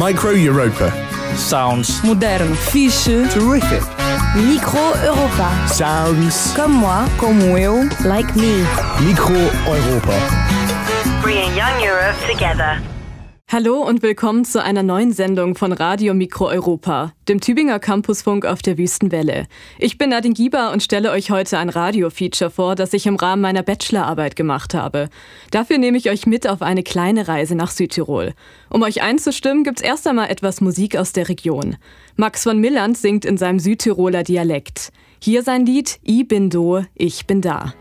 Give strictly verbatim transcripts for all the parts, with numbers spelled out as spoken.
Micro Europa. Sounds Moderno. Fixe. Terrific. Micro Europa. Sounds. Comme moi. Como eu. Like me. Micro Europa. Bringing young Europe together. Hallo und willkommen zu einer neuen Sendung von Radio Micro Europa, dem Tübinger Campusfunk auf der Wüstenwelle. Ich bin Nadine Gieber und stelle euch heute ein Radio-Feature vor, das ich im Rahmen meiner Bachelorarbeit gemacht habe. Dafür nehme ich euch mit auf eine kleine Reise nach Südtirol. Um euch einzustimmen, gibt's erst einmal etwas Musik aus der Region. Max von Milland singt in seinem Südtiroler Dialekt. Hier sein Lied I bin do, ich bin da.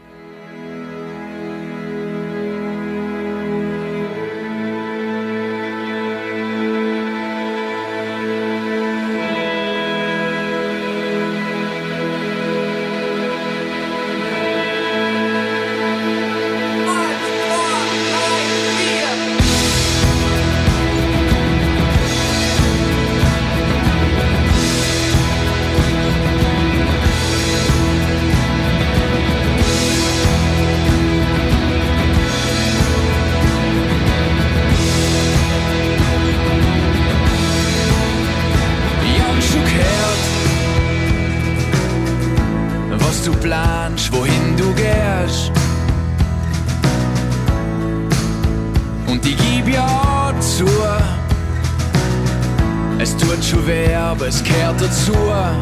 Wohin du gehst. Und ich gib ja zu, es tut schon weh, aber es kehrt dazu.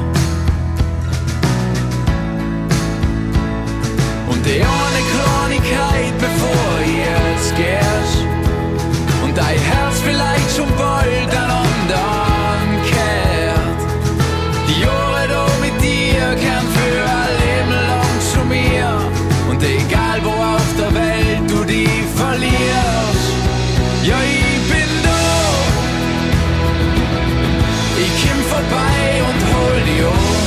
Und die eine Kleinigkeit, bevor ich jetzt gehst, und dein Herz vielleicht schon bald an anderen kehrt. Die Jahre da mit dir kehren für ein Leben lang zu mir. Und egal wo auf der Welt du die verlierst, ja ich bin da. Ich komm vorbei und hol dich an.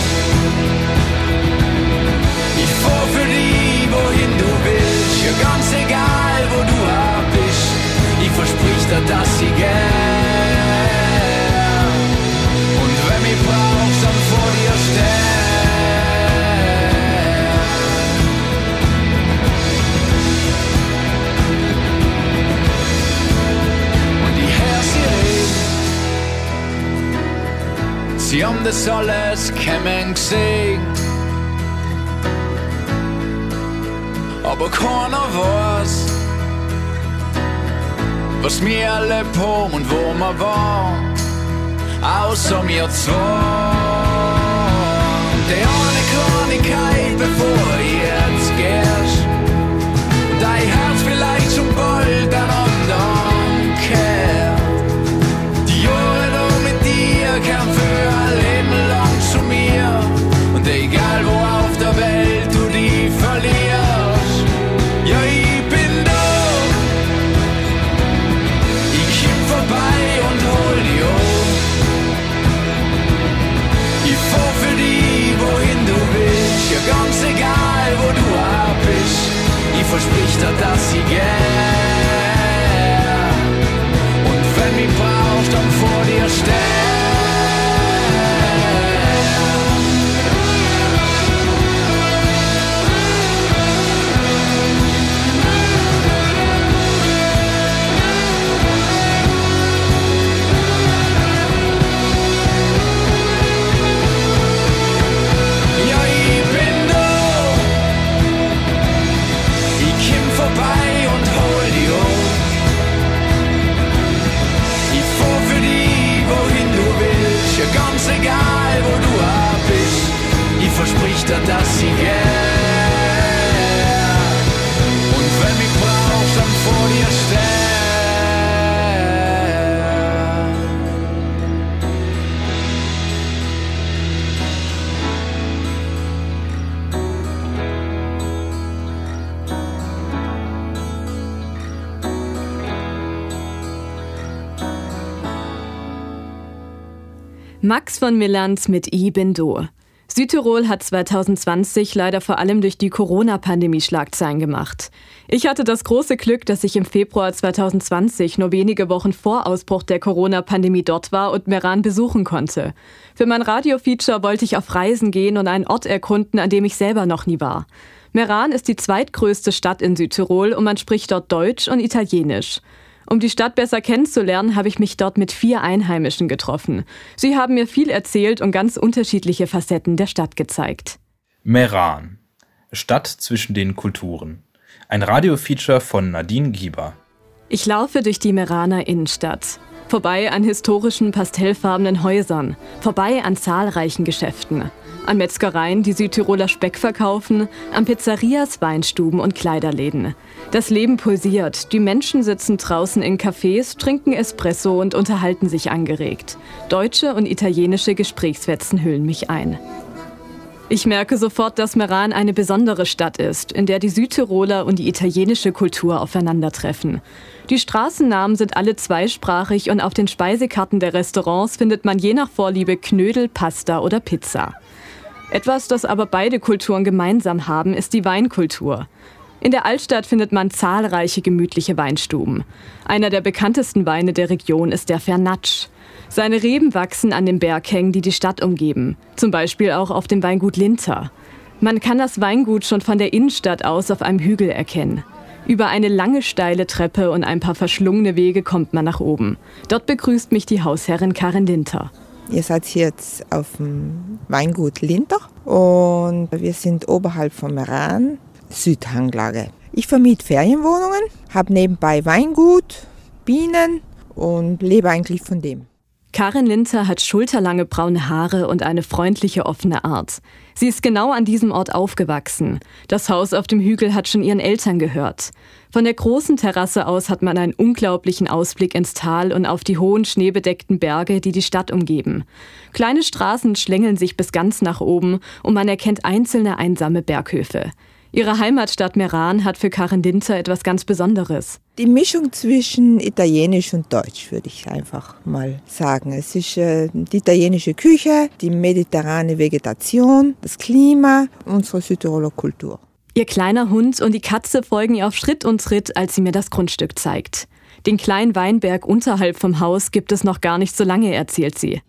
Ich fahr für dich, wohin du willst, ja ganz egal wo du auch bist. Ich versprich dir, dass ich gern, und wenn mich brauchst, dann vor dir steh. Sie haben das alles kommen gesehen, aber keiner weiß, was wir erlebt haben und wo wir waren, außer mir zwei. Die eine Kleinigkeit, bevor ich jetzt gehst, und dein Herz vielleicht schon bald an anderen kehrt. Die Jahre da mit dir kehren für ein Leben lang zu mir. Und egal wo auf der Welt du die verlierst, ja ich bin da. Ich komm vorbei und hol dich an. Ich fahr für dich, wohin du willst, ja ganz egal wo du auch bist. Ich versprich dir, dass ich gern, und wenn mich brauchst, dann vor dir steh. Ganz egal, wo du auch bist, ich versprich dir, dass ich gern, und wenn mich brauchst, dann vor dir Max von Milland mit I bin do. Südtirol hat zwanzig zwanzig leider vor allem durch die Corona-Pandemie Schlagzeilen gemacht. Ich hatte das große Glück, dass ich im Februar zwanzig zwanzig, nur wenige Wochen vor Ausbruch der Corona-Pandemie, dort war und Meran besuchen konnte. Für mein Radio-Feature wollte ich auf Reisen gehen und einen Ort erkunden, an dem ich selber noch nie war. Meran ist die zweitgrößte Stadt in Südtirol und man spricht dort Deutsch und Italienisch. Um die Stadt besser kennenzulernen, habe ich mich dort mit vier Einheimischen getroffen. Sie haben mir viel erzählt und ganz unterschiedliche Facetten der Stadt gezeigt. Meran, Stadt zwischen den Kulturen. Ein Radiofeature von Nadine Gieber. Ich laufe durch die Meraner Innenstadt. Vorbei an historischen, pastellfarbenen Häusern. Vorbei an zahlreichen Geschäften. An Metzgereien, die Südtiroler Speck verkaufen, an Pizzerias, Weinstuben und Kleiderläden. Das Leben pulsiert, die Menschen sitzen draußen in Cafés, trinken Espresso und unterhalten sich angeregt. Deutsche und italienische Gesprächsfetzen hüllen mich ein. Ich merke sofort, dass Meran eine besondere Stadt ist, in der die Südtiroler und die italienische Kultur aufeinandertreffen. Die Straßennamen sind alle zweisprachig und auf den Speisekarten der Restaurants findet man je nach Vorliebe Knödel, Pasta oder Pizza. Etwas, das aber beide Kulturen gemeinsam haben, ist die Weinkultur. In der Altstadt findet man zahlreiche gemütliche Weinstuben. Einer der bekanntesten Weine der Region ist der Fernatsch. Seine Reben wachsen an den Berghängen, die die Stadt umgeben. Zum Beispiel auch auf dem Weingut Linter. Man kann das Weingut schon von der Innenstadt aus auf einem Hügel erkennen. Über eine lange steile Treppe und ein paar verschlungene Wege kommt man nach oben. Dort begrüßt mich die Hausherrin Karin Linter. Ihr seid hier jetzt auf dem Weingut Linter und wir sind oberhalb von Meran, Südhanglage. Ich vermiete Ferienwohnungen, habe nebenbei Weingut, Bienen und lebe eigentlich von dem. Karin Linter hat schulterlange braune Haare und eine freundliche, offene Art. Sie ist genau an diesem Ort aufgewachsen. Das Haus auf dem Hügel hat schon ihren Eltern gehört. Von der großen Terrasse aus hat man einen unglaublichen Ausblick ins Tal und auf die hohen, schneebedeckten Berge, die die Stadt umgeben. Kleine Straßen schlängeln sich bis ganz nach oben und man erkennt einzelne einsame Berghöfe. Ihre Heimatstadt Meran hat für Karin Linter etwas ganz Besonderes. Die Mischung zwischen Italienisch und Deutsch, würde ich einfach mal sagen. Es ist äh, die italienische Küche, die mediterrane Vegetation, das Klima, unsere Südtiroler Kultur. Ihr kleiner Hund und die Katze folgen ihr auf Schritt und Tritt, als sie mir das Grundstück zeigt. Den kleinen Weinberg unterhalb vom Haus gibt es noch gar nicht so lange, erzählt sie.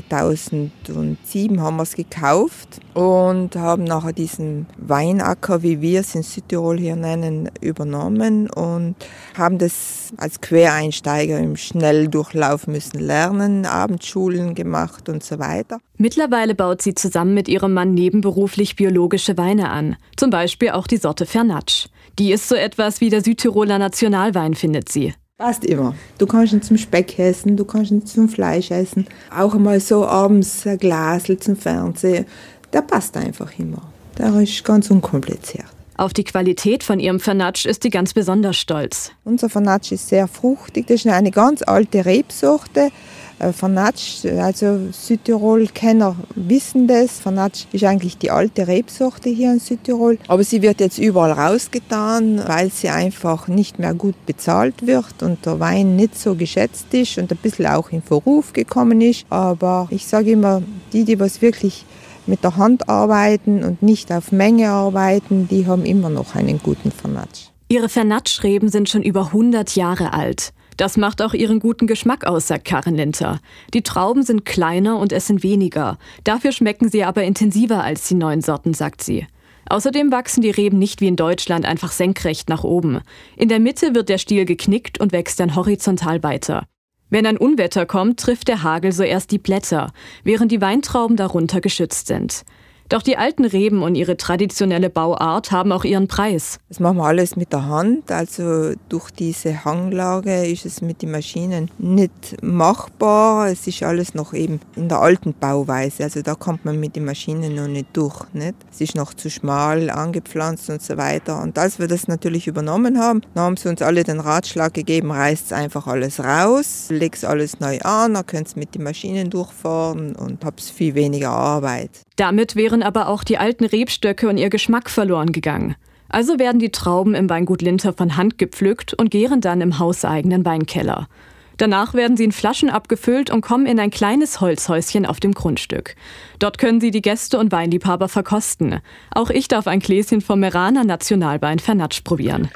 zweitausendsieben haben wir es gekauft und haben nachher diesen Weinacker, wie wir es in Südtirol hier nennen, übernommen und haben das als Quereinsteiger im Schnelldurchlauf müssen lernen, Abendschulen gemacht und so weiter. Mittlerweile baut sie zusammen mit ihrem Mann nebenberuflich biologische Weine an, zum Beispiel auch die Sorte Fernatsch. Die ist so etwas wie der Südtiroler Nationalwein, findet sie. Passt immer. Du kannst ihn zum Speck essen, du kannst ihn zum Fleisch essen. Auch einmal so abends ein Glasl zum Fernsehen. Der passt einfach immer. Der ist ganz unkompliziert. Auf die Qualität von ihrem Fernatsch ist sie ganz besonders stolz. Unser Fernatsch ist sehr fruchtig. Das ist eine ganz alte Rebsorte. Fernatsch, also Südtirol-Kenner wissen das. Fernatsch ist eigentlich die alte Rebsorte hier in Südtirol. Aber sie wird jetzt überall rausgetan, weil sie einfach nicht mehr gut bezahlt wird und der Wein nicht so geschätzt ist und ein bisschen auch in Verruf gekommen ist. Aber ich sage immer, die, die was wirklich mit der Hand arbeiten und nicht auf Menge arbeiten, die haben immer noch einen guten Fernatsch. Ihre Fernatschreben sind schon über hundert Jahre alt. Das macht auch ihren guten Geschmack aus, sagt Karin Linter. Die Trauben sind kleiner und essen weniger. Dafür schmecken sie aber intensiver als die neuen Sorten, sagt sie. Außerdem wachsen die Reben nicht wie in Deutschland einfach senkrecht nach oben. In der Mitte wird der Stiel geknickt und wächst dann horizontal weiter. Wenn ein Unwetter kommt, trifft der Hagel so erst die Blätter, während die Weintrauben darunter geschützt sind. Doch die alten Reben und ihre traditionelle Bauart haben auch ihren Preis. Das machen wir alles mit der Hand. Also durch diese Hanglage ist es mit den Maschinen nicht machbar. Es ist alles noch eben in der alten Bauweise. Also da kommt man mit den Maschinen noch nicht durch. Nicht? Es ist noch zu schmal angepflanzt und so weiter. Und als wir das natürlich übernommen haben, dann haben sie uns alle den Ratschlag gegeben, reißt einfach alles raus, legt alles neu an, dann könnt ihr mit den Maschinen durchfahren und habt viel weniger Arbeit. Damit wären aber auch die alten Rebstöcke und ihr Geschmack verloren gegangen. Also werden die Trauben im Weingut Linter von Hand gepflückt und gären dann im hauseigenen Weinkeller. Danach werden sie in Flaschen abgefüllt und kommen in ein kleines Holzhäuschen auf dem Grundstück. Dort können sie die Gäste und Weinliebhaber verkosten. Auch ich darf ein Gläschen vom Meraner Nationalwein Fernatsch probieren.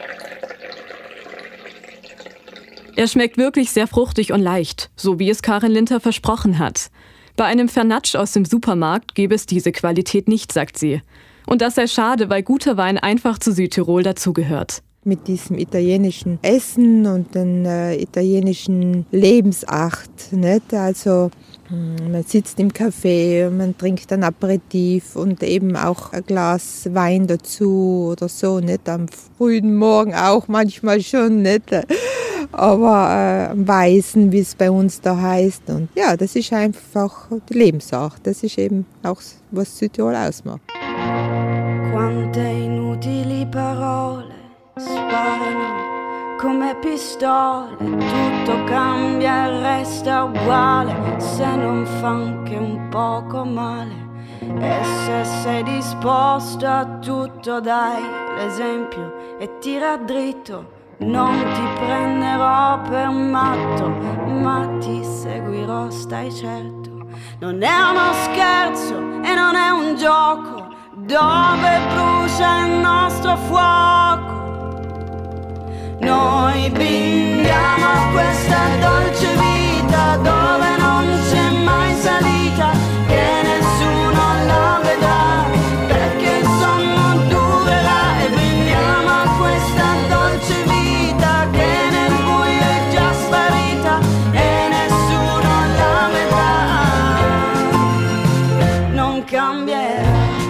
Er schmeckt wirklich sehr fruchtig und leicht, so wie es Karin Linter versprochen hat. Bei einem Fernatsch aus dem Supermarkt gäbe es diese Qualität nicht, sagt sie. Und das sei schade, weil guter Wein einfach zu Südtirol dazugehört. mit diesem italienischen Essen und den äh, italienischen Lebensart. Nicht? Also man sitzt im Café, man trinkt ein Aperitif und eben auch ein Glas Wein dazu oder so, nicht? Am frühen Morgen auch manchmal schon, nicht? Aber äh, am Weißen, wie es bei uns da heißt. Und ja, das ist einfach die Lebensart. Das ist eben auch, was Südtirol ausmacht. Quante inutili parole sparano come pistole, tutto cambia e resta uguale se non fa anche un poco male. E se sei disposto a tutto dai l'esempio e tira dritto, non ti prenderò per matto, ma ti seguirò, stai certo. Non è uno scherzo e non è un gioco, dove brucia il nostro fuoco. Noi brindiamo a questa dolce vita dove non c'è mai salita, che nessuno la vedrà, perché il sonno durerà. E brindiamo a questa dolce vita che nel buio è già sparita e nessuno la vedrà. Non cambierà.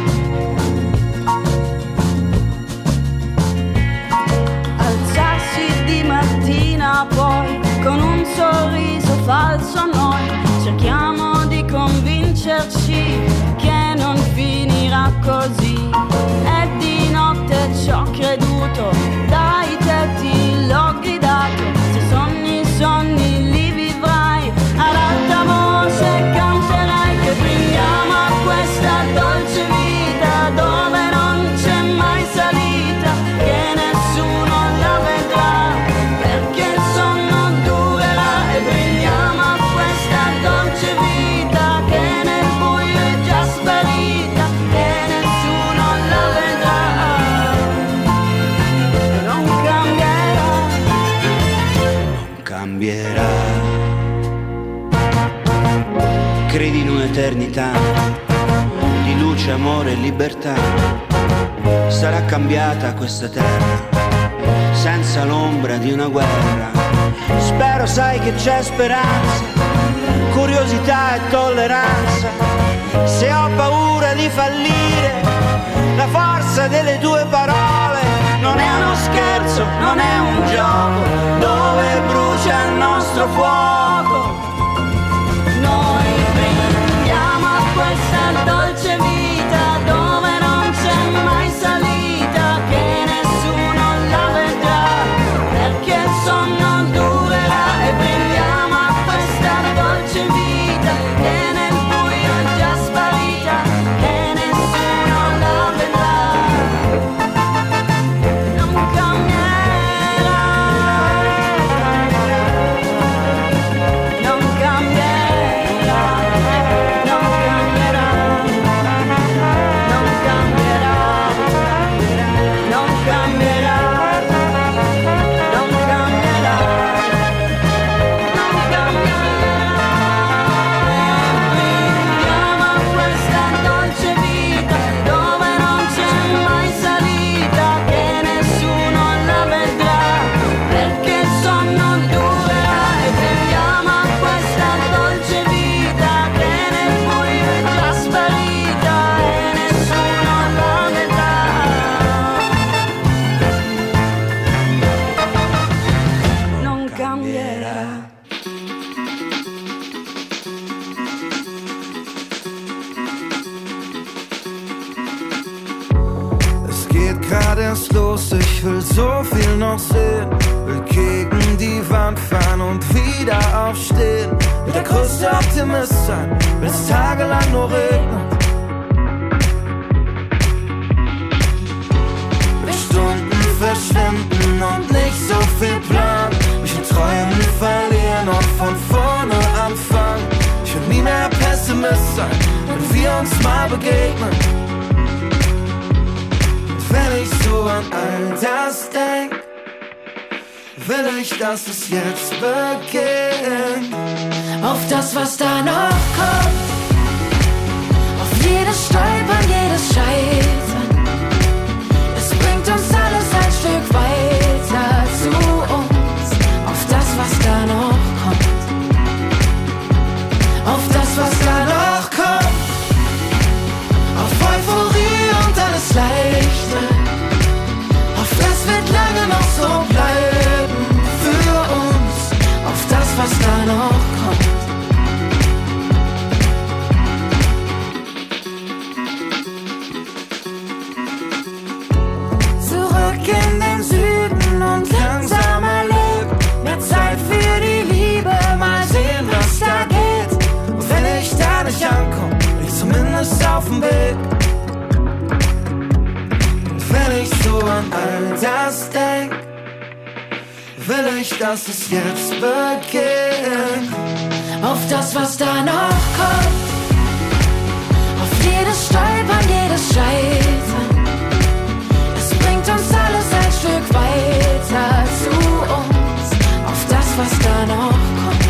Poi con un sorriso falso a noi cerchiamo di convincerci che non finirà così. E di notte ci ho creduto, dai tetti l'ho gridato, se sogni sogni li vivrai, ad alta voce canterai che brindiamo a questa dolce vita dove non c'è mai salita, che nessuno la vedrà. Credi in un'eternità di luce, amore e libertà. Sarà cambiata questa terra senza l'ombra di una guerra. Spero, sai, che c'è speranza, curiosità e tolleranza. Se ho paura di fallire, la forza delle tue parole non è uno scherzo, non è un gioco, dove brucia il nostro fuoco. Questa dolce vita dove non c'è mai salita, che nessuno la vedrà, perché il sonno durerà. E brindiamo a questa dolce vita che nel buio è già sparita, che nessuno la vedrà. Non cambierà, non cambierà. Ich will so viel noch sehen, will gegen die Wand fahren und wieder aufstehen. Will der größte Optimist sein, will es tagelang nur regnen. Will Stunden verschwinden und nicht so viel Plan. Mich in Träumen verlieren und von vorne anfangen. Ich will nie mehr Pessimist sein, wenn wir uns mal begegnen. Wenn ich so an all das denk, will ich, dass es jetzt beginnt. Auf das, was da noch kommt, auf jedes Stolpern, jedes Scheitern. Es bringt uns alles ein Stück weiter. das denk, will ich, dass es jetzt beginnt. Auf das, was da noch kommt, auf jedes Stolpern, jedes Scheitern. Es bringt uns alles ein Stück weiter zu uns. Auf das, was da noch kommt,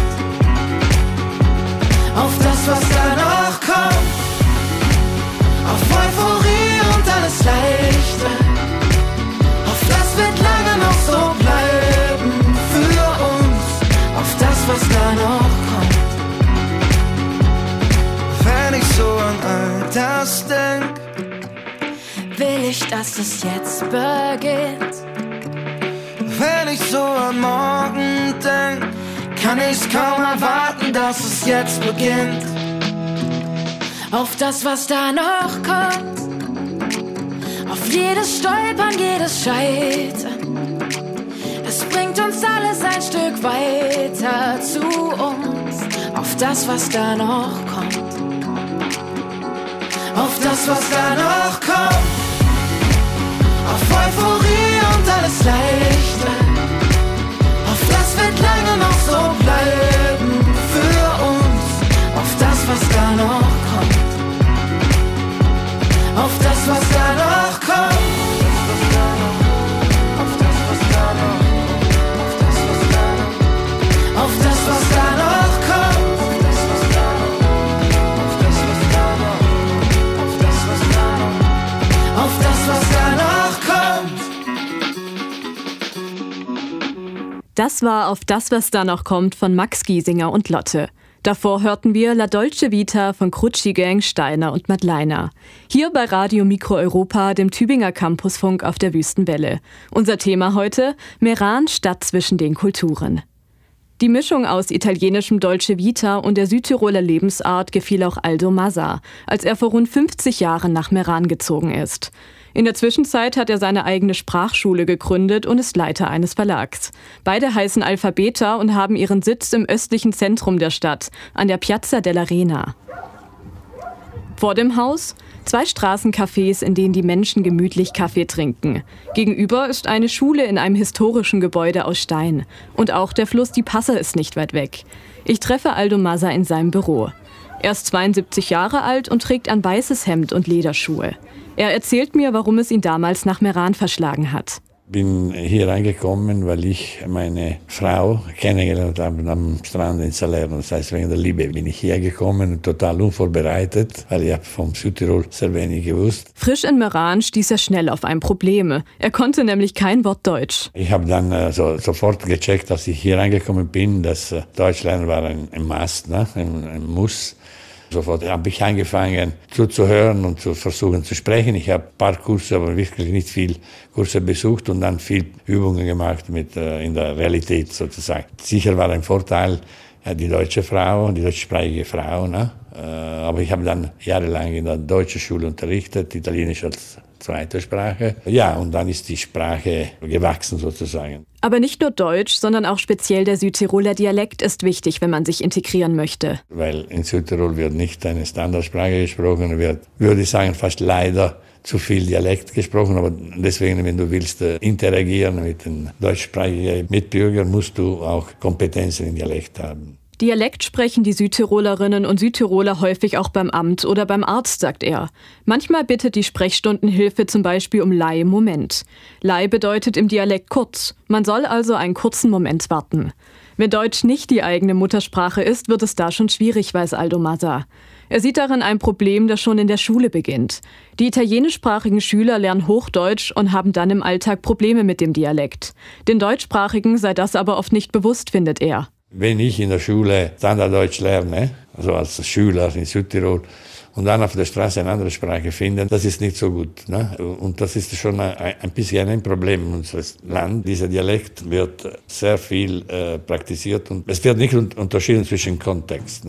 auf das, was da noch kommt, auf Euphorie und alles Leichte. Auf das wird lange noch so bleiben für uns. Auf das, was da noch kommt. Wenn ich so an all das denk, will ich, dass es jetzt beginnt. Wenn ich so an morgen denk, kann ich's kaum erwarten, dass es jetzt beginnt. Auf das, was da noch kommt, auf jedes Stolpern, jedes Scheitern. Es bringt uns alles ein Stück weiter zu uns. Auf das, was da noch kommt, auf das, was da noch kommt, auf Euphorie und alles Leichte. Auf das wird lange noch so bleiben für uns. Auf das, was da noch kommt, auf das, was da noch kommt, auf das, was da noch, auf das, was da noch, auf das, was da noch kommt, auf das, was da noch, auf das, was da noch, auf das, was da noch, auf das, was da noch kommt. Das war Auf das, was da noch kommt von Max Giesinger und Lotte. Davor hörten wir La Dolce Vita von Crucci Gang, Steiner und Madleiner. Hier bei Radio Mikro Europa, dem Tübinger Campusfunk auf der Wüstenwelle. Unser Thema heute: Meran, Stadt zwischen den Kulturen. Die Mischung aus italienischem Dolce Vita und der Südtiroler Lebensart gefiel auch Aldo Massa, als er vor rund fünfzig Jahren nach Meran gezogen ist. In der Zwischenzeit hat er seine eigene Sprachschule gegründet und ist Leiter eines Verlags. Beide heißen Alphabeta und haben ihren Sitz im östlichen Zentrum der Stadt, an der Piazza dell'Arena. Vor dem Haus zwei Straßencafés, in denen die Menschen gemütlich Kaffee trinken. Gegenüber ist eine Schule in einem historischen Gebäude aus Stein. Und auch der Fluss die Passer ist nicht weit weg. Ich treffe Aldo Massa in seinem Büro. Er ist zweiundsiebzig Jahre alt und trägt ein weißes Hemd und Lederschuhe. Er erzählt mir, warum es ihn damals nach Meran verschlagen hat. Ich bin hier reingekommen, weil ich meine Frau kennengelernt habe am Strand in Salerno. Das heißt, wegen der Liebe bin ich hergekommen, total unvorbereitet, weil ich habe vom Südtirol sehr wenig gewusst. Frisch in Meran stieß er schnell auf ein Problem. Er konnte nämlich kein Wort Deutsch. Ich habe dann äh, so, sofort gecheckt, als ich hier reingekommen bin, dass äh, Deutsch lernen war ein, ein Must, ne? ein, ein Muss. Sofort habe ich angefangen zuzuhören und zu versuchen zu sprechen. Ich habe ein paar Kurse, aber wirklich nicht viel Kurse besucht und dann viel Übungen gemacht mit, äh, in der Realität sozusagen. Sicher war ein Vorteil äh, die deutsche Frau, die deutschsprachige Frau. Ne? Äh, aber ich habe dann jahrelang in der deutschen Schule unterrichtet, Italienisch als zweite Sprache. Ja, und dann ist die Sprache gewachsen sozusagen. Aber nicht nur Deutsch, sondern auch speziell der Südtiroler Dialekt ist wichtig, wenn man sich integrieren möchte. Weil in Südtirol wird nicht eine Standardsprache gesprochen, wird, würde ich sagen, fast leider zu viel Dialekt gesprochen. Aber deswegen, wenn du willst interagieren mit den deutschsprachigen Mitbürgern, musst du auch Kompetenzen im Dialekt haben. Dialekt sprechen die Südtirolerinnen und Südtiroler häufig auch beim Amt oder beim Arzt, sagt er. Manchmal bittet die Sprechstundenhilfe zum Beispiel um Leih Moment. Leih bedeutet im Dialekt kurz. Man soll also einen kurzen Moment warten. Wenn Deutsch nicht die eigene Muttersprache ist, wird es da schon schwierig, weiß Aldo Massa. Er sieht darin ein Problem, das schon in der Schule beginnt. Die italienischsprachigen Schüler lernen Hochdeutsch und haben dann im Alltag Probleme mit dem Dialekt. Den Deutschsprachigen sei das aber oft nicht bewusst, findet er. Wenn ich in der Schule Standarddeutsch lerne, also als Schüler in Südtirol, und dann auf der Straße eine andere Sprache finden, das ist nicht so gut. Ne? Und das ist schon ein, ein bisschen ein Problem unseres Landes. Dieser Dialekt wird sehr viel äh, praktiziert und es wird nicht unterschieden zwischen Kontext. Ne?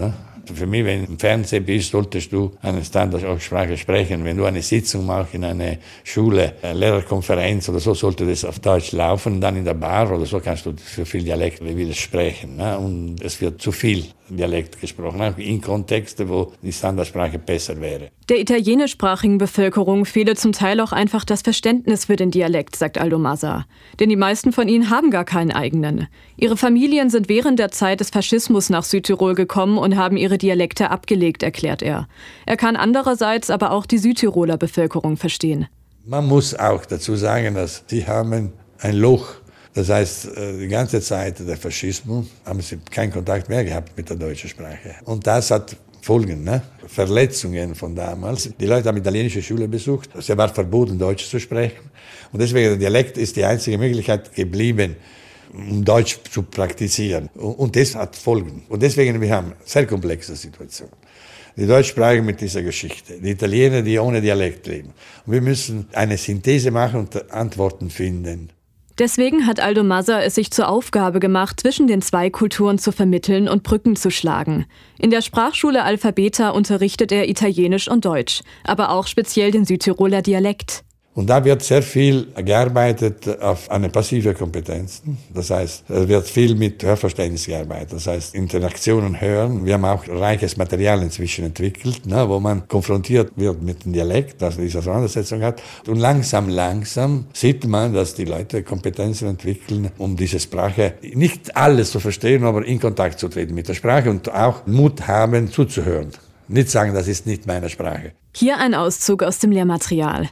Für mich, wenn du im Fernsehen bist, solltest du eine Standardsprache sprechen. Wenn du eine Sitzung machst in einer Schule, eine Lehrerkonferenz oder so, sollte das auf Deutsch laufen. Dann in der Bar oder so kannst du für viel Dialekt widersprechen. Ne? Und es wird zu viel Dialekt gesprochen, auch in Kontexten, wo die Standardsprache besser wäre. Der italienischsprachigen Bevölkerung fehle zum Teil auch einfach das Verständnis für den Dialekt, sagt Aldo Massa. Denn die meisten von ihnen haben gar keinen eigenen. Ihre Familien sind während der Zeit des Faschismus nach Südtirol gekommen und haben ihre Dialekte abgelegt, erklärt er. Er kann andererseits aber auch die Südtiroler Bevölkerung verstehen. Man muss auch dazu sagen, dass sie haben ein Loch. Das heißt, die ganze Zeit der Faschismus haben sie keinen Kontakt mehr gehabt mit der deutschen Sprache. Und das hat Folgen, ne? Verletzungen von damals. Die Leute haben italienische Schule besucht. Es war verboten, Deutsch zu sprechen. Und deswegen der Dialekt ist die einzige Möglichkeit geblieben, um Deutsch zu praktizieren. Und das hat Folgen. Und deswegen wir haben eine sehr komplexe Situation. Die Deutschsprachigen mit dieser Geschichte, die Italiener, die ohne Dialekt leben. Und wir müssen eine Synthese machen und Antworten finden. Deswegen hat Aldo Massa es sich zur Aufgabe gemacht, zwischen den zwei Kulturen zu vermitteln und Brücken zu schlagen. In der Sprachschule Alphabeta unterrichtet er Italienisch und Deutsch, aber auch speziell den Südtiroler Dialekt. Und da wird sehr viel gearbeitet auf eine passive Kompetenz. Das heißt, es wird viel mit Hörverständnis gearbeitet. Das heißt, Interaktionen hören. Wir haben auch reiches Material inzwischen entwickelt, ne, wo man konfrontiert wird mit dem Dialekt, das diese Auseinandersetzung hat. Und langsam, langsam sieht man, dass die Leute Kompetenzen entwickeln, um diese Sprache nicht alles zu verstehen, aber in Kontakt zu treten mit der Sprache und auch Mut haben, zuzuhören. Nicht sagen, das ist nicht meine Sprache. Hier ein Auszug aus dem Lehrmaterial.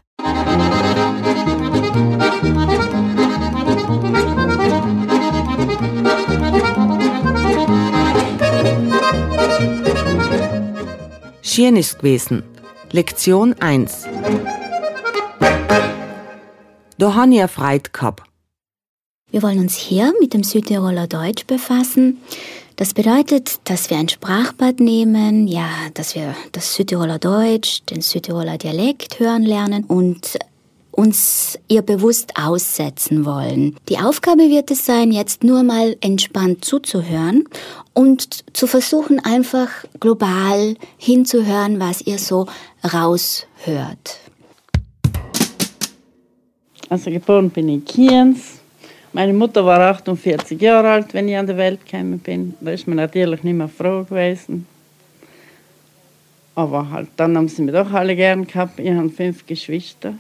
Schön ist gewesen. Lektion eins. Da habe ich eine Freude gehabt. Wir wollen uns hier mit dem Südtiroler Deutsch befassen. Das bedeutet, dass wir ein Sprachbad nehmen, ja, dass wir das Südtiroler Deutsch, den Südtiroler Dialekt hören lernen und uns ihr bewusst aussetzen wollen. Die Aufgabe wird es sein, jetzt nur mal entspannt zuzuhören und zu versuchen, einfach global hinzuhören, was ihr so raushört. Also geboren bin ich in Kienz. Meine Mutter war achtundvierzig Jahre alt, wenn ich an die Welt gekommen bin. Da ist mir natürlich nicht mehr froh gewesen. Aber halt, dann haben sie mich doch alle gern gehabt. Ich habe fünf Geschwister.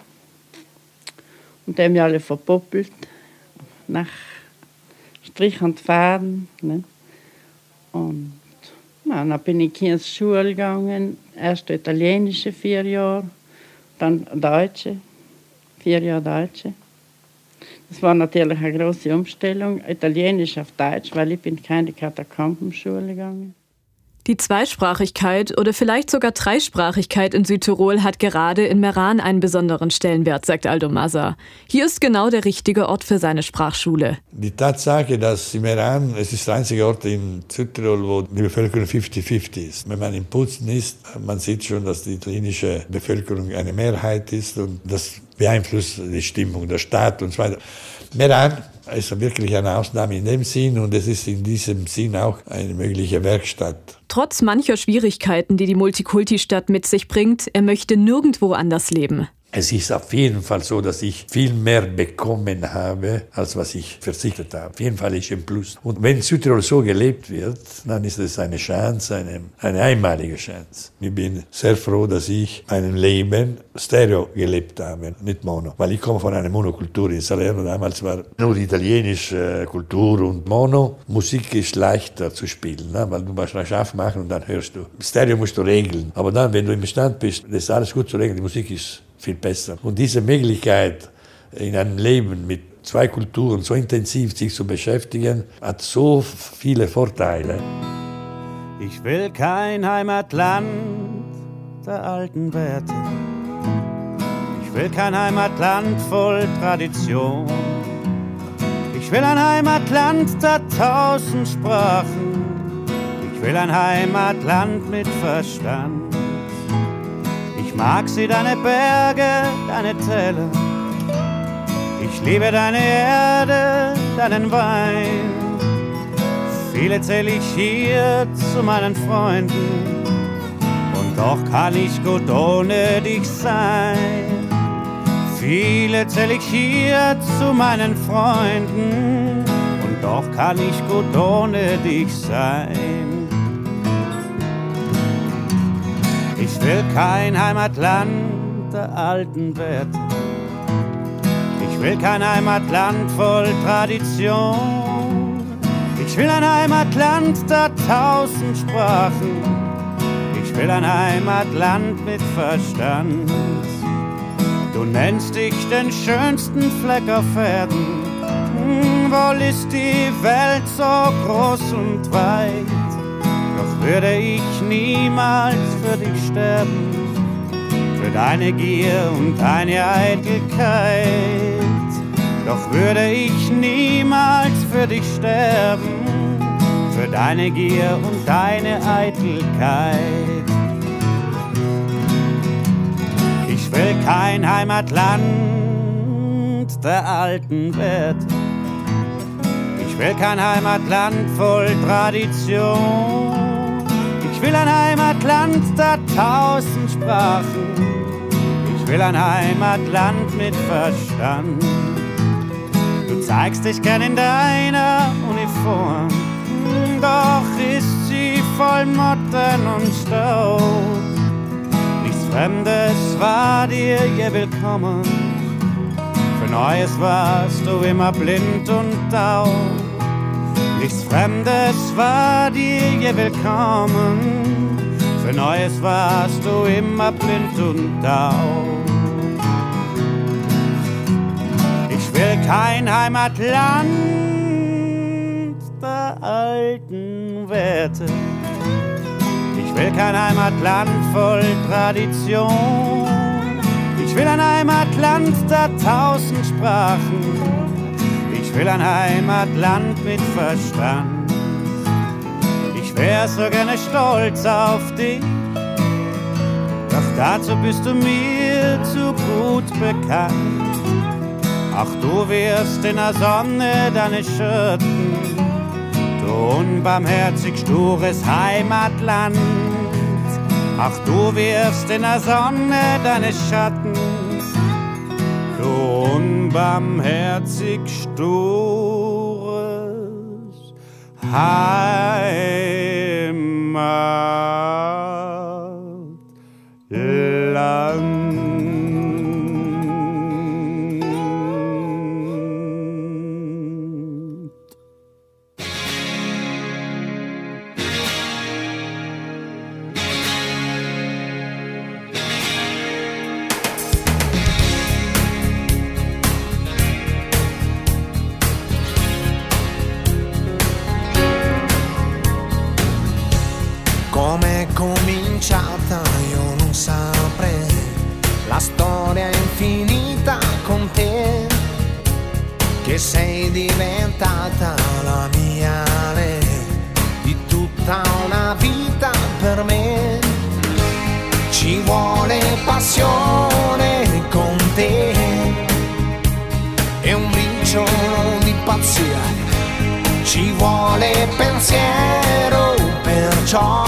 Und die haben mich alle verpuppelt. Nach Strich und Faden. Ne? Und ja, dann bin ich in die Schule gegangen. Erst italienische vier Jahre, dann deutsche, vier Jahre deutsche. Das war natürlich eine große Umstellung, Italienisch auf Deutsch, weil ich bin keine Katakombenschule gegangen. Die Zweisprachigkeit oder vielleicht sogar Dreisprachigkeit in Südtirol hat gerade in Meran einen besonderen Stellenwert, sagt Aldo Massa. Hier ist genau der richtige Ort für seine Sprachschule. Die Tatsache, dass in Meran, es ist der einzige Ort in Südtirol, wo die Bevölkerung fünfzig fünfzig ist. Wenn man in Putzen ist, man sieht schon, dass die italienische Bevölkerung eine Mehrheit ist und das beeinflusst die Stimmung der Stadt und so weiter. Meran ist wirklich eine Ausnahme in dem Sinn und es ist in diesem Sinn auch eine mögliche Werkstatt. Trotz mancher Schwierigkeiten, die die Multikulti-Stadt mit sich bringt, er möchte nirgendwo anders leben. Es ist auf jeden Fall so, dass ich viel mehr bekommen habe, als was ich verzichtet habe. Auf jeden Fall ist ein Plus. Und wenn Südtirol so gelebt wird, dann ist es eine Chance, eine, eine einmalige Chance. Ich bin sehr froh, dass ich mein Leben Stereo gelebt habe, nicht Mono. Weil ich komme von einer Monokultur in Salerno. Damals war nur die italienische Kultur und Mono. Musik ist leichter zu spielen, ne? Weil du musst rasch aufmachen und dann hörst du. Stereo musst du regeln. Aber dann, wenn du im Stand bist, das ist alles gut zu regeln. Die Musik ist viel besser. Und diese Möglichkeit, in einem Leben mit zwei Kulturen so intensiv sich zu beschäftigen, hat so viele Vorteile. Ich will kein Heimatland der alten Werte. Ich will kein Heimatland voll Tradition. Ich will ein Heimatland der tausend Sprachen. Ich will ein Heimatland mit Verstand. Ich mag sie, deine Berge, deine Täler. Ich liebe deine Erde, deinen Wein. Viele zähle ich hier zu meinen Freunden, und doch kann ich gut ohne dich sein. Viele zähle ich hier zu meinen Freunden, und doch kann ich gut ohne dich sein. Ich will kein Heimatland der alten Werte. Ich will kein Heimatland voll Tradition. Ich will ein Heimatland der tausend Sprachen. Ich will ein Heimatland mit Verstand. Du nennst dich den schönsten Fleck auf Erden. Hm, wohl ist die Welt so groß und weit. Doch würde ich niemals für dich sterben, für deine Gier und deine Eitelkeit. Doch würde ich niemals für dich sterben, für deine Gier und deine Eitelkeit. Ich will kein Heimatland der alten Werte. Ich will kein Heimatland voll Tradition. Ich will ein Heimatland der tausend Sprachen. Ich will ein Heimatland mit Verstand. Du zeigst dich gern in deiner Uniform, doch ist sie voll Motten und Staub. Nichts Fremdes war dir je willkommen, für Neues warst du immer blind und taub. Nichts Fremdes war dir je willkommen, für Neues warst du immer blind und taub. Ich will kein Heimatland der alten Werte. Ich will kein Heimatland voll Tradition. Ich will ein Heimatland der tausend Sprachen. Ich will ein Heimatland mit Verstand. Ich wär so gerne stolz auf dich, doch dazu bist du mir zu gut bekannt. Ach, du wirfst in der Sonne deine Schatten, du unbarmherzig stures Heimatland. Ach, du wirfst in der Sonne deine Schatten, du unbarmherzig stures Heimatland. Com'è cominciata io non saprei, la storia è infinita con te, che sei diventata la mia re, di tutta una vita per me. Ci vuole passione con te e un briciolo di pazzia, ci vuole pensiero, perciò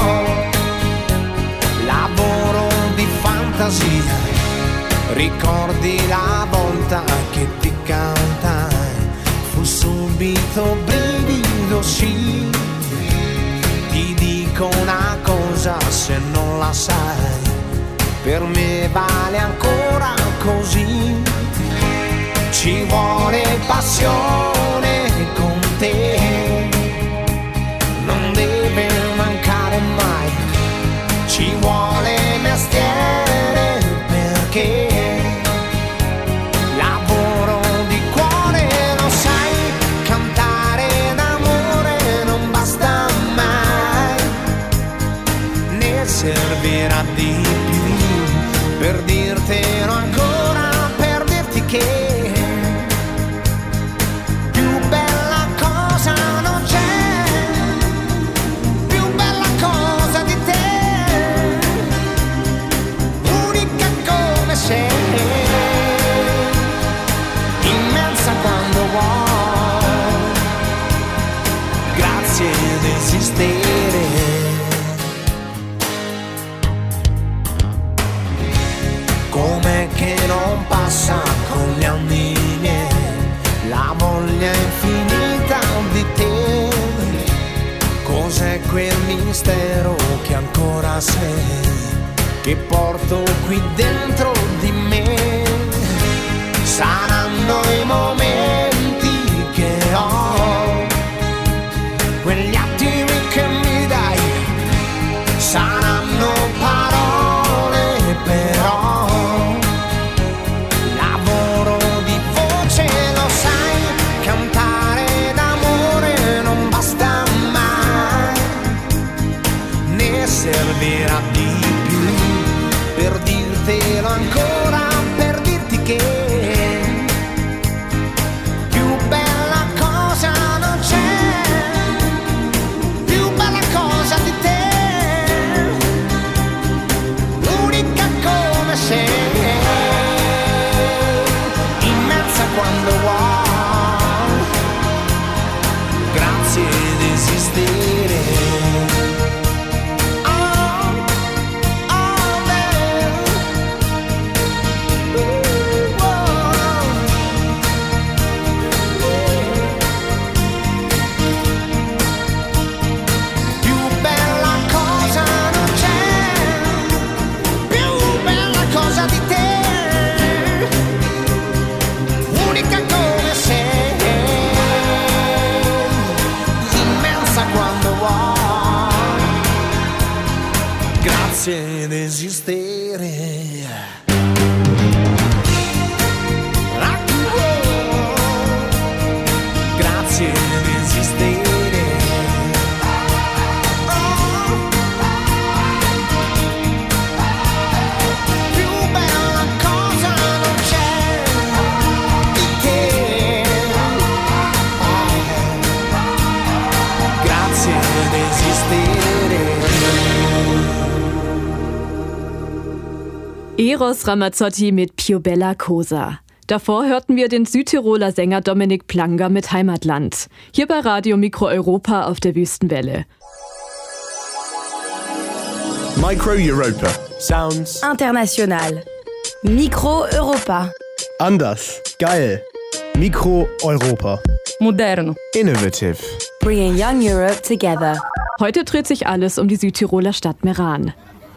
lavoro di fantasia. Ricordi la volta che ti cantai, fu subito brivido, sì. Ti dico una cosa, se non la sai, per me vale ancora così. Ci vuole passione con te, non deve mancare mai. Ci vuole mestiere perché lavoro di cuore, lo sai, cantare d'amore non basta mai, ne servirà di più per dirtelo ancora, per dirti che più bella cosa grazie di esistere. Com'è che non passa con gli anni miei la voglia infinita di te? Cos'è quel mistero che ancora sei, che porto qui dentro di me? Saranno i momenti che ho, quegli attimi che mi dai, saranno parole però, lavoro di voce, lo sai, cantare d'amore non basta mai, ne servirà di più per dirtelo ancora, per dirti che quando vuoi, grazie di esistere. Oh, oh, babe. Ooh, oh. Più bella cosa non c'è, più bella cosa di te. Grazie di esistere. Grazie di esistere. Più bella cosa non c'è di te. Grazie di esistere. Eros Ramazzotti mit Più bella cosa. Davor hörten wir den Südtiroler Sänger Dominik Planger mit Heimatland. Hier bei Radio Mikro Europa auf der Wüstenwelle. Micro Europa. Sounds international. Mikro Europa. Anders. Geil. Mikro Europa. Moderno. Innovative. Bringing young Europe together. Heute dreht sich alles um die Südtiroler Stadt Meran.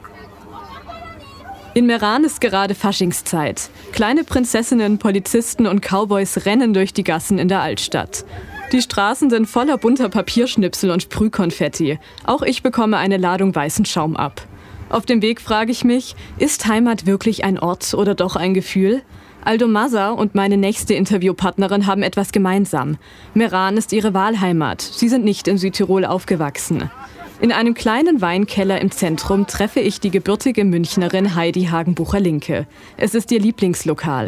In Meran ist gerade Faschingszeit. Kleine Prinzessinnen, Polizisten und Cowboys rennen durch die Gassen in der Altstadt. Die Straßen sind voller bunter Papierschnipsel und Sprühkonfetti. Auch ich bekomme eine Ladung weißen Schaum ab. Auf dem Weg frage ich mich, ist Heimat wirklich ein Ort oder doch ein Gefühl? Aldo Massa und meine nächste Interviewpartnerin haben etwas gemeinsam. Meran ist ihre Wahlheimat. Sie sind nicht in Südtirol aufgewachsen. In einem kleinen Weinkeller im Zentrum treffe ich die gebürtige Münchnerin Heidi Hagenbucher-Linke. Es ist ihr Lieblingslokal.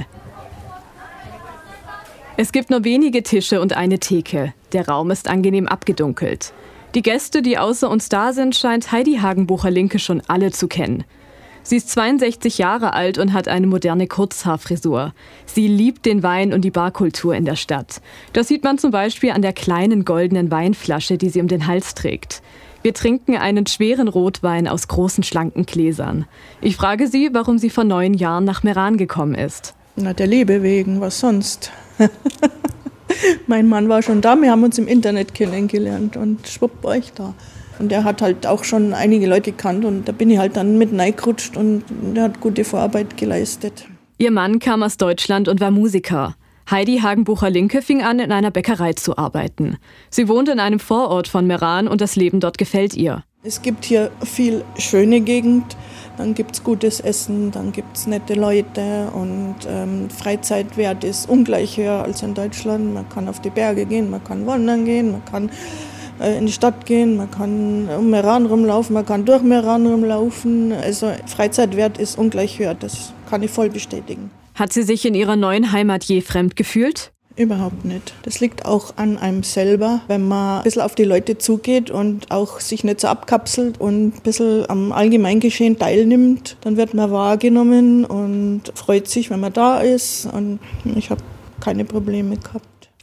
Es gibt nur wenige Tische und eine Theke. Der Raum ist angenehm abgedunkelt. Die Gäste, die außer uns da sind, scheint Heidi Hagenbucher-Linke schon alle zu kennen. Sie ist zweiundsechzig Jahre alt und hat eine moderne Kurzhaarfrisur. Sie liebt den Wein und die Barkultur in der Stadt. Das sieht man zum Beispiel an der kleinen goldenen Weinflasche, die sie um den Hals trägt. Wir trinken einen schweren Rotwein aus großen, schlanken Gläsern. Ich frage sie, warum sie vor neun Jahren nach Meran gekommen ist. Na, der Liebe wegen, was sonst? Mein Mann war schon da, wir haben uns im Internet kennengelernt und schwupp war ich da. Und er hat halt auch schon einige Leute gekannt und da bin ich halt dann mit reingerutscht und er hat gute Vorarbeit geleistet. Ihr Mann kam aus Deutschland und war Musiker. Heidi Hagenbucher-Linke fing an, in einer Bäckerei zu arbeiten. Sie wohnt in einem Vorort von Meran und das Leben dort gefällt ihr. Es gibt hier viel schöne Gegend, dann gibt es gutes Essen, dann gibt es nette Leute und ähm, Freizeitwert ist ungleich höher als in Deutschland. Man kann auf die Berge gehen, man kann wandern gehen, man kann äh, in die Stadt gehen, man kann um Meran rumlaufen, man kann durch Meran rumlaufen. Also Freizeitwert ist ungleich höher, das kann ich voll bestätigen. Hat sie sich in ihrer neuen Heimat je fremd gefühlt? Überhaupt nicht. Das liegt auch an einem selber, wenn man ein bisschen auf die Leute zugeht und auch sich nicht so abkapselt und ein bisschen am Allgemeingeschehen teilnimmt, dann wird man wahrgenommen und freut sich, wenn man da ist und ich habe keine Probleme gehabt.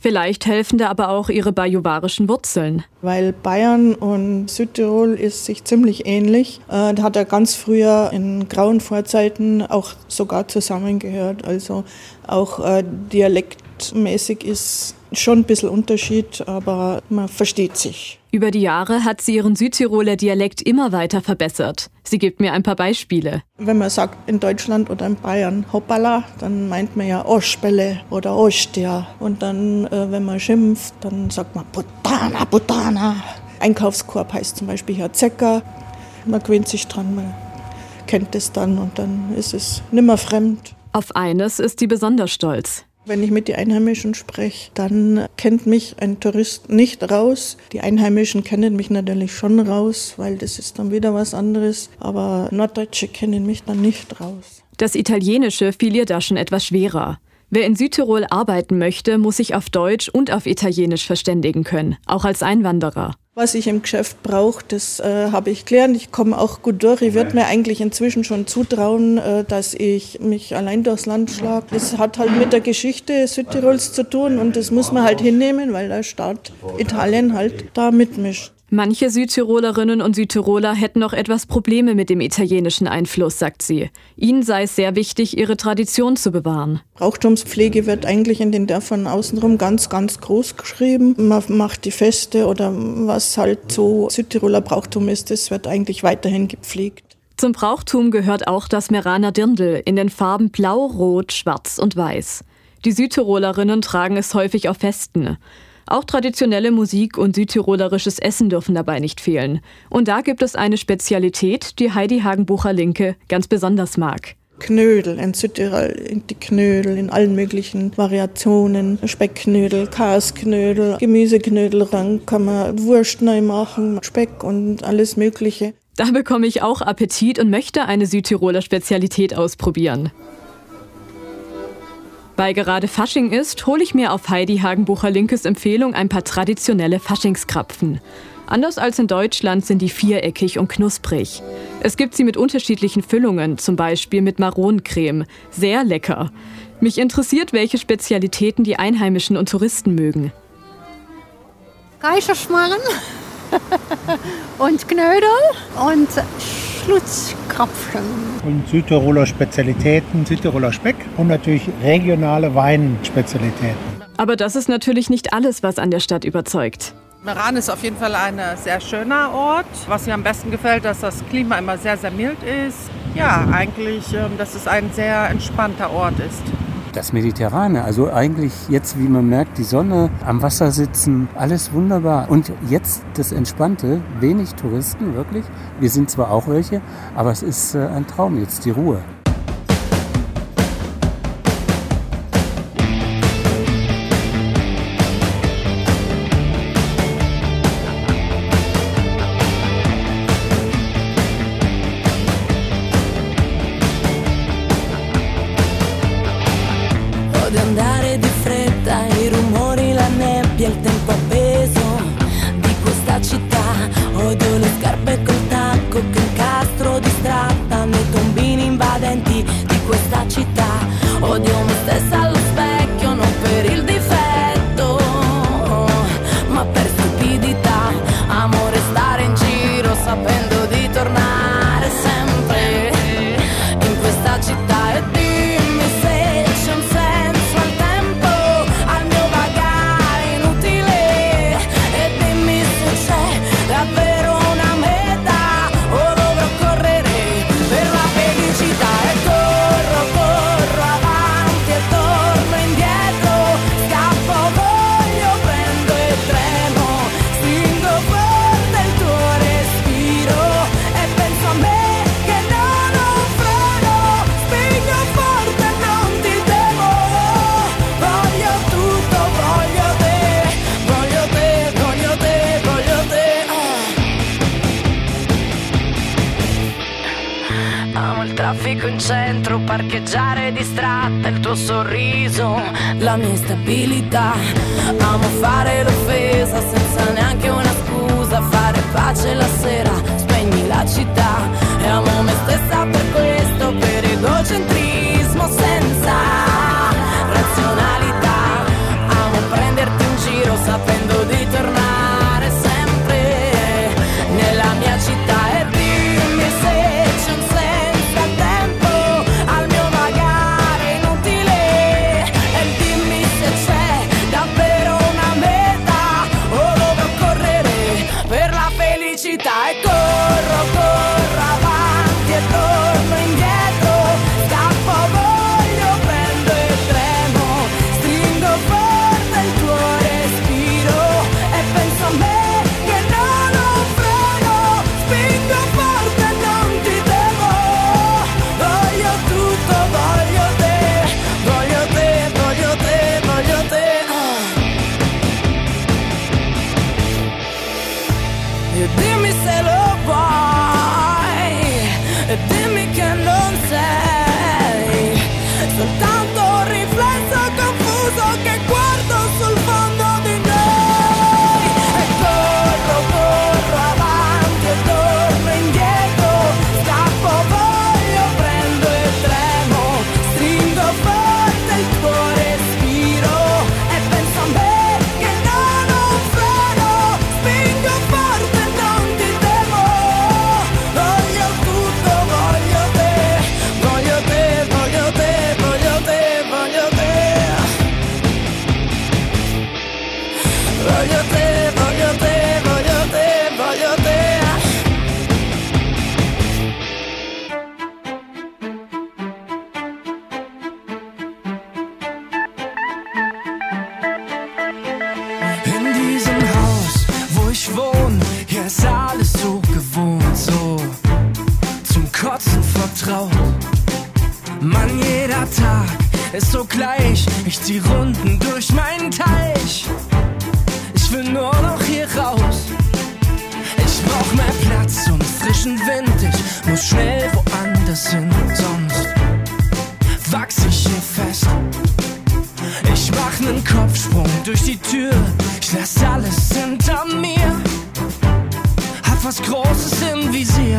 Vielleicht helfen da aber auch ihre bajuwarischen Wurzeln. Weil Bayern und Südtirol ist sich ziemlich ähnlich. Äh, da hat er ganz früher in grauen Vorzeiten auch sogar zusammengehört. Also auch äh, dialektmäßig ist schon ein bisschen Unterschied, aber man versteht sich. Über die Jahre hat sie ihren Südtiroler Dialekt immer weiter verbessert. Sie gibt mir ein paar Beispiele. Wenn man sagt in Deutschland oder in Bayern hoppala, dann meint man ja Oschbelle oder Ostia. Und dann, äh, wenn man schimpft, dann sagt man Putana, Putana. Einkaufskorb heißt zum Beispiel Herr Zecker. Man gewöhnt sich dran, man kennt es dann und dann ist es nimmer fremd. Auf eines ist sie besonders stolz. Wenn ich mit den Einheimischen spreche, dann kennt mich ein Tourist nicht raus. Die Einheimischen kennen mich natürlich schon raus, weil das ist dann wieder was anderes. Aber Norddeutsche kennen mich dann nicht raus. Das Italienische fiel ihr da schon etwas schwerer. Wer in Südtirol arbeiten möchte, muss sich auf Deutsch und auf Italienisch verständigen können, auch als Einwanderer. Was ich im Geschäft brauche, das äh, habe ich gelernt. Ich komme auch gut durch. Ich würde mir eigentlich inzwischen schon zutrauen, äh, dass ich mich allein durchs Land schlage. Das hat halt mit der Geschichte Südtirols zu tun und das muss man halt hinnehmen, weil der Staat Italien halt da mitmischt. Manche Südtirolerinnen und Südtiroler hätten noch etwas Probleme mit dem italienischen Einfluss, sagt sie. Ihnen sei es sehr wichtig, ihre Tradition zu bewahren. Brauchtumspflege wird eigentlich in den Dörfern außenrum ganz, ganz groß geschrieben. Man macht die Feste oder was halt so Südtiroler Brauchtum ist, das wird eigentlich weiterhin gepflegt. Zum Brauchtum gehört auch das Meraner Dirndl in den Farben Blau, Rot, Schwarz und Weiß. Die Südtirolerinnen tragen es häufig auf Festen. Auch traditionelle Musik und südtirolerisches Essen dürfen dabei nicht fehlen. Und da gibt es eine Spezialität, die Heidi Hagenbucher-Linke ganz besonders mag. Knödel, in Südtirol, die Knödel in allen möglichen Variationen. Speckknödel, Kasknödel, Gemüseknödel, dann kann man Wurst neu machen, Speck und alles Mögliche. Da bekomme ich auch Appetit und möchte eine Südtiroler Spezialität ausprobieren. Weil gerade Fasching ist, hole ich mir auf Heidi Hagenbucher-Linkes Empfehlung ein paar traditionelle Faschingskrapfen. Anders als in Deutschland sind die viereckig und knusprig. Es gibt sie mit unterschiedlichen Füllungen, zum Beispiel mit Maronencreme. Sehr lecker. Mich interessiert, welche Spezialitäten die Einheimischen und Touristen mögen. Kaiserschmarrn und Knödel und Schlutzkrapfen. Und Südtiroler Spezialitäten, Südtiroler Speck und natürlich regionale Weinspezialitäten. Aber das ist natürlich nicht alles, was an der Stadt überzeugt. Meran ist auf jeden Fall ein sehr schöner Ort. Was mir am besten gefällt, dass das Klima immer sehr, sehr mild ist. Ja, eigentlich, dass es ein sehr entspannter Ort ist. Das Mediterrane, also eigentlich jetzt, wie man merkt, die Sonne, am Wasser sitzen, alles wunderbar. Und jetzt das Entspannte, wenig Touristen, wirklich. Wir sind zwar auch welche, aber es ist ein Traum jetzt, die Ruhe. Il tempo appeso di questa città, odio le scarpe col tacco che incastro distratta nei tombini invadenti di questa città, odio me stessa allo specchio non per il difetto ma per stupidità, amo restare in giro sapendo di tornare sempre in questa città e dimmi se c'è un senso al tempo, al mio vagare inutile, e dimmi se c'è davvero una meta o dovrò correre per la felicità. E corro, corro avanti e torno indietro, scappo, voglio, prendo e tremo, stringo forte il tuo respiro e penso a me che non ho freno, spingo forte e non ti devo, voglio tutto, voglio te, voglio te, voglio te, voglio te. Amo il traffico in centro, parcheggiare distratta, il tuo sorriso, la mia instabilità. Amo fare l'offesa senza neanche una scusa, fare pace la sera, spegni la città. E amo me stessa per questo, per egocentrismo senza razionalità. Amo prenderti felicità e corro, corro avanti e torno indietro, scappo, voglio, prendo e tremo, stringo forte il tuo respiro e penso a me che non ho freno, spingo forte e non ti temo, voglio tutto, voglio te, voglio te, voglio te, voglio te. E dimmi se lo vuoi, e dimmi che non sei soltanto un riflesso confuso che guardo sul fondo di noi. E corro, corro avanti e torno indietro, scappo, voglio, prendo e tremo, stringo forte il tuo respiro e penso a me che non ho freno, spingo forte e non ti temo, voglio tutto, voglio te, voglio te, voglio te, voglio te, voglio te, voglio te, voglio te, voglio te, voglio te. In diesem Haus, wo ich wohne, hier ist alles so gewohnt, so zum Kotzen vertraut. Mann, jeder Tag ist so gleich, ich zieh Runden durch meinen Teich. Ich will nur noch hier raus, ich brauch mehr Platz und frischen Wind, ich muss schnell woanders hin, sonst wachs ich hier fest. Ich mach nen Kopfsprung durch die Tür, ich lass alles hinter mir, hab was Großes im Visier.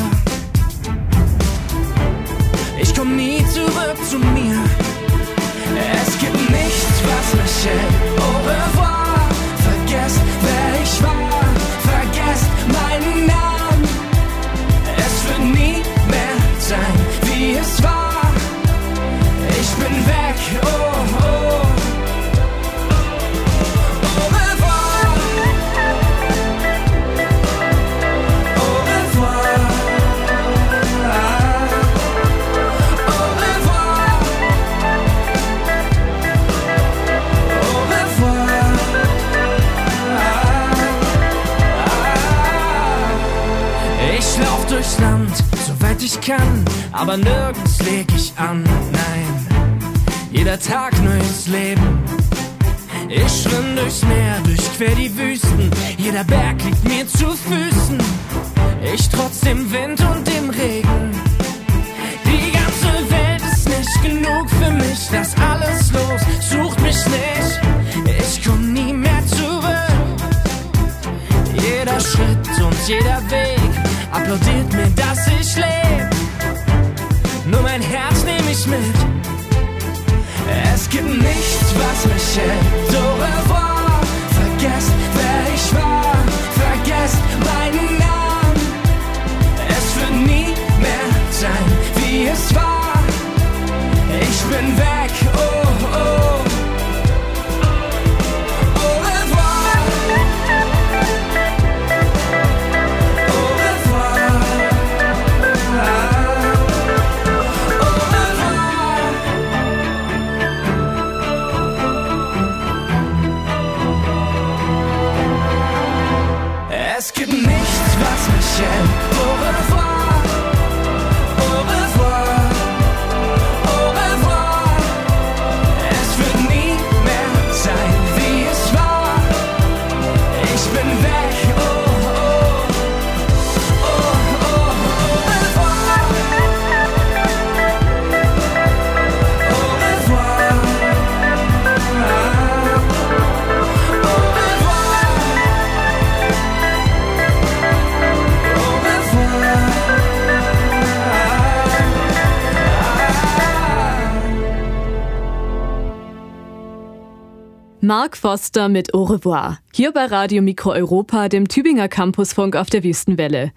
Ich komm nie zurück zu mir, es gibt nichts, was mich hält. Au revoir, vergesst, wer ich war, vergesst meinen Namen. Es wird nie mehr sein, wie es war. Ich bin weg, oh, oh. Au revoir, au revoir, au revoir, au revoir. Ich lauf durchs Land, soweit ich kann, aber nirgends leg ich an, nein. Jeder Tag neues Leben. Ich schwimm durchs Meer, durchquer die Wüsten, jeder Berg liegt mir zu Füßen. Ich trotz dem Wind und dem Regen. Die ganze Welt ist nicht genug für mich, das alles los, sucht mich nicht. Ich komm nie mehr zurück. Jeder Schritt und jeder Weg applaudiert mir, dass ich leb. Nur mein Herz nehm ich mit. Es gibt nichts, was mich hält. Au revoir, vergesst, wer ich war, vergesst meinen Namen. Es wird nie mehr sein, wie es war. Ich bin weg, oh, oh. Au revoir, au revoir, au revoir. Es gibt nichts, was mich hält. Au revoir, au revoir, au revoir. Es wird nie mehr sein, wie es war. Ich bin weg, oh, oh, oh, oh, au revoir, au revoir, au revoir. Mark Foster mit Au revoir. Hier bei Radio Mikro Europa, dem Tübinger Campusfunk auf der Wüstenwelle.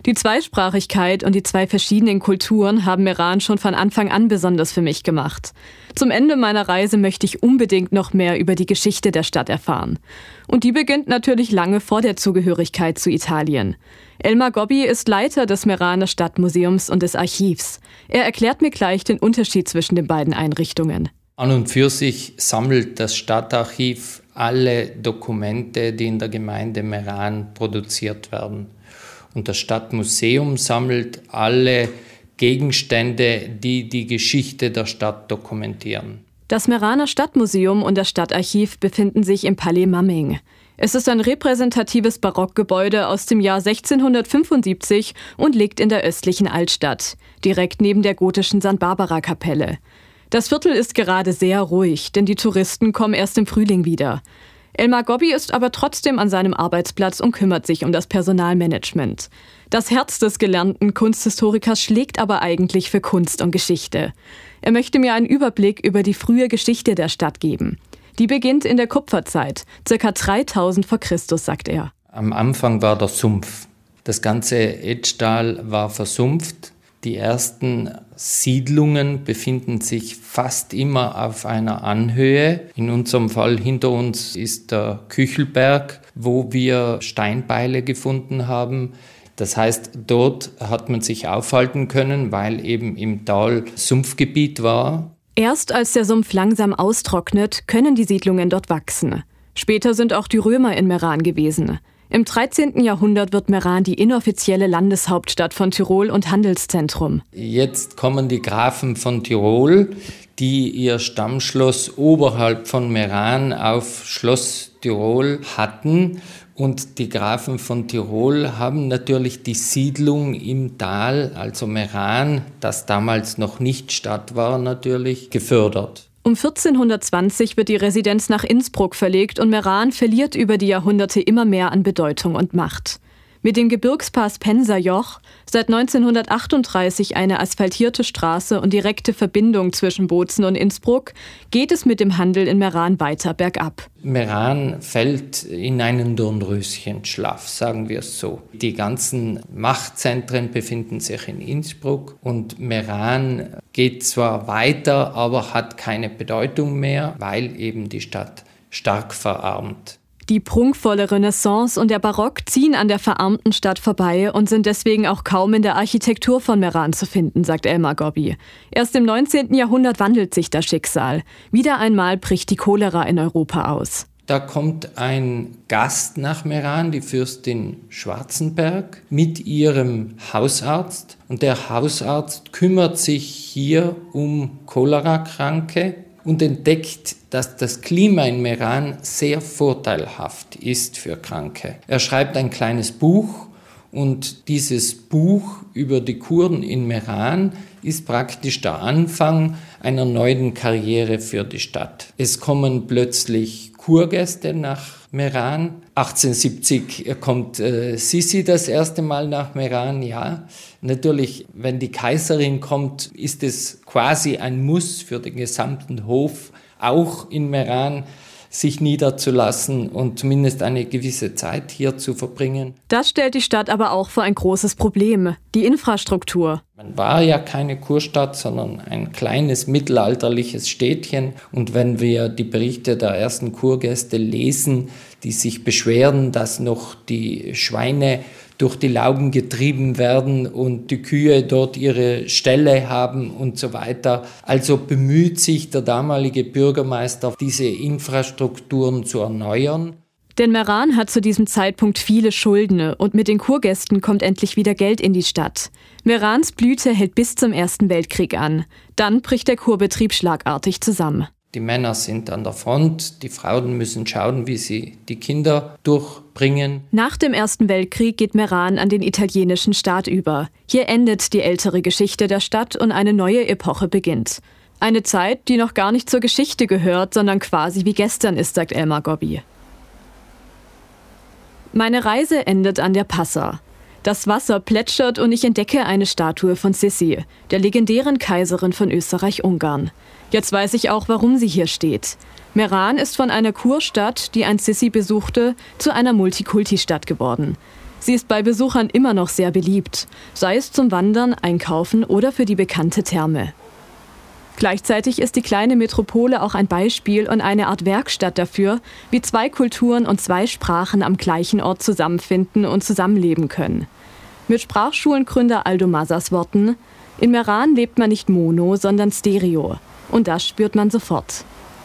Die Zweisprachigkeit und die zwei verschiedenen Kulturen haben Meran schon von Anfang an besonders für mich gemacht. Zum Ende meiner Reise möchte ich unbedingt noch mehr über die Geschichte der Stadt erfahren. Und die beginnt natürlich lange vor der Zugehörigkeit zu Italien. Elmar Gobbi ist Leiter des Meraner Stadtmuseums und des Archivs. Er erklärt mir gleich den Unterschied zwischen den beiden Einrichtungen. An und für sich sammelt das Stadtarchiv alle Dokumente, die in der Gemeinde Meran produziert werden. Und das Stadtmuseum sammelt alle Gegenstände, die die Geschichte der Stadt dokumentieren. Das Meraner Stadtmuseum und das Stadtarchiv befinden sich im Palais Mamming. Es ist ein repräsentatives Barockgebäude aus dem Jahr sechzehnhundertfünfundsiebzig und liegt in der östlichen Altstadt, direkt neben der gotischen Sankt Barbara-Kapelle. Das Viertel ist gerade sehr ruhig, denn die Touristen kommen erst im Frühling wieder. Elmar Gobbi ist aber trotzdem an seinem Arbeitsplatz und kümmert sich um das Personalmanagement. Das Herz des gelernten Kunsthistorikers schlägt aber eigentlich für Kunst und Geschichte. Er möchte mir einen Überblick über die frühe Geschichte der Stadt geben. Die beginnt in der Kupferzeit, ca. dreitausend vor Christus, sagt er. Am Anfang war der Sumpf. Das ganze Etschtal war versumpft. Die ersten Siedlungen befinden sich fast immer auf einer Anhöhe. In unserem Fall hinter uns ist der Küchelberg, wo wir Steinbeile gefunden haben. Das heißt, dort hat man sich aufhalten können, weil eben im Tal Sumpfgebiet war. Erst als der Sumpf langsam austrocknet, können die Siedlungen dort wachsen. Später sind auch die Römer in Meran gewesen. Im dreizehnten Jahrhundert wird Meran die inoffizielle Landeshauptstadt von Tirol und Handelszentrum. Jetzt kommen die Grafen von Tirol, die ihr Stammschloss oberhalb von Meran auf Schloss Tirol hatten. Und die Grafen von Tirol haben natürlich die Siedlung im Tal, also Meran, das damals noch nicht Stadt war, natürlich gefördert. Um vierzehnhundertzwanzig wird die Residenz nach Innsbruck verlegt und Meran verliert über die Jahrhunderte immer mehr an Bedeutung und Macht. Mit dem Gebirgspass Penser Joch, seit neunzehnhundertachtunddreißig eine asphaltierte Straße und direkte Verbindung zwischen Bozen und Innsbruck, geht es mit dem Handel in Meran weiter bergab. Meran fällt in einen Dornröschenschlaf, sagen wir es so. Die ganzen Machtzentren befinden sich in Innsbruck und Meran geht zwar weiter, aber hat keine Bedeutung mehr, weil eben die Stadt stark verarmt. Die prunkvolle Renaissance und der Barock ziehen an der verarmten Stadt vorbei und sind deswegen auch kaum in der Architektur von Meran zu finden, sagt Elmar Gobbi. Erst im neunzehnten Jahrhundert wandelt sich das Schicksal. Wieder einmal bricht die Cholera in Europa aus. Da kommt ein Gast nach Meran, die Fürstin Schwarzenberg, mit ihrem Hausarzt. Und der Hausarzt kümmert sich hier um Cholerakranke und entdeckt, dass das Klima in Meran sehr vorteilhaft ist für Kranke. Er schreibt ein kleines Buch und dieses Buch über die Kuren in Meran ist praktisch der Anfang einer neuen Karriere für die Stadt. Es kommen plötzlich Kurgäste nach Meran. achtzehnhundertsiebzig kommt äh, Sissi das erste Mal nach Meran, ja. Natürlich, wenn die Kaiserin kommt, ist es quasi ein Muss für den gesamten Hof, auch in Meran sich niederzulassen und zumindest eine gewisse Zeit hier zu verbringen. Das stellt die Stadt aber auch vor ein großes Problem, die Infrastruktur. Man war ja keine Kurstadt, sondern ein kleines mittelalterliches Städtchen. Und wenn wir die Berichte der ersten Kurgäste lesen, die sich beschweren, dass noch die Schweine durch die Lauben getrieben werden und die Kühe dort ihre Ställe haben und so weiter. Also bemüht sich der damalige Bürgermeister, diese Infrastrukturen zu erneuern. Denn Meran hat zu diesem Zeitpunkt viele Schulden und mit den Kurgästen kommt endlich wieder Geld in die Stadt. Merans Blüte hält bis zum Ersten Weltkrieg an. Dann bricht der Kurbetrieb schlagartig zusammen. Die Männer sind an der Front, die Frauen müssen schauen, wie sie die Kinder durchbringen. Nach dem Ersten Weltkrieg geht Meran an den italienischen Staat über. Hier endet die ältere Geschichte der Stadt und eine neue Epoche beginnt. Eine Zeit, die noch gar nicht zur Geschichte gehört, sondern quasi wie gestern ist, sagt Elmar Gobbi. Meine Reise endet an der Passa. Das Wasser plätschert und ich entdecke eine Statue von Sissi, der legendären Kaiserin von Österreich-Ungarn. Jetzt weiß ich auch, warum sie hier steht. Meran ist von einer Kurstadt, die ein Sissi besuchte, zu einer Multikulti-Stadt geworden. Sie ist bei Besuchern immer noch sehr beliebt, sei es zum Wandern, Einkaufen oder für die bekannte Therme. Gleichzeitig ist die kleine Metropole auch ein Beispiel und eine Art Werkstatt dafür, wie zwei Kulturen und zwei Sprachen am gleichen Ort zusammenfinden und zusammenleben können. Mit Sprachschulengründer Aldo Mazas Worten: In Meran lebt man nicht mono, sondern stereo. Und das spürt man sofort.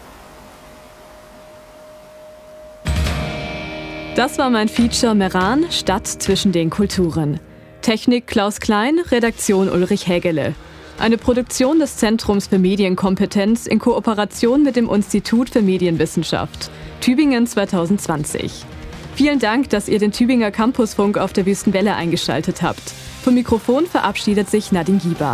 Das war mein Feature Meran, Stadt zwischen den Kulturen. Technik Klaus Klein, Redaktion Ulrich Hägele. Eine Produktion des Zentrums für Medienkompetenz in Kooperation mit dem Institut für Medienwissenschaft. Tübingen zwanzig zwanzig. Vielen Dank, dass ihr den Tübinger Campusfunk auf der Wüstenwelle eingeschaltet habt. Vom Mikrofon verabschiedet sich Nadine Gieber.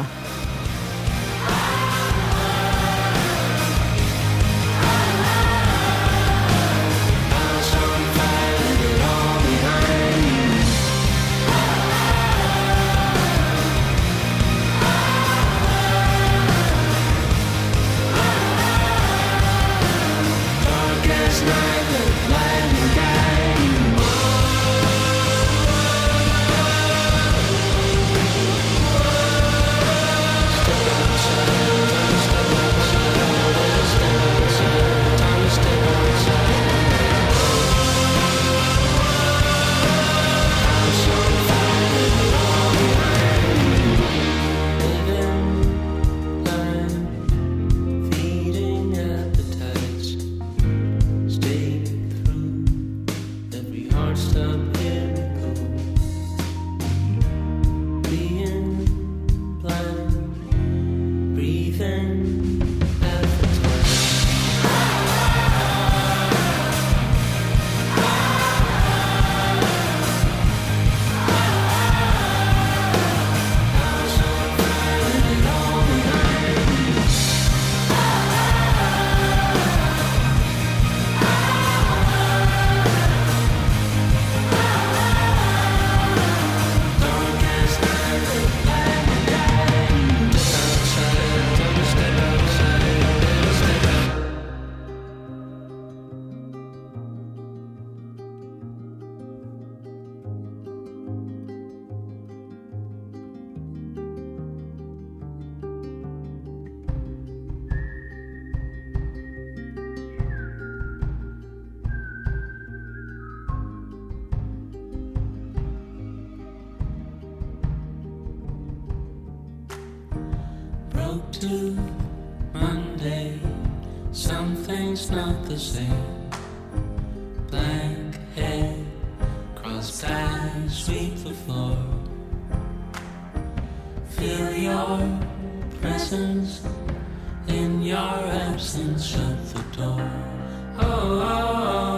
To Monday, something's not the same. Blank head, crossed eyes, sweep the floor. Feel your presence, in your absence, shut the door. Oh, oh, oh.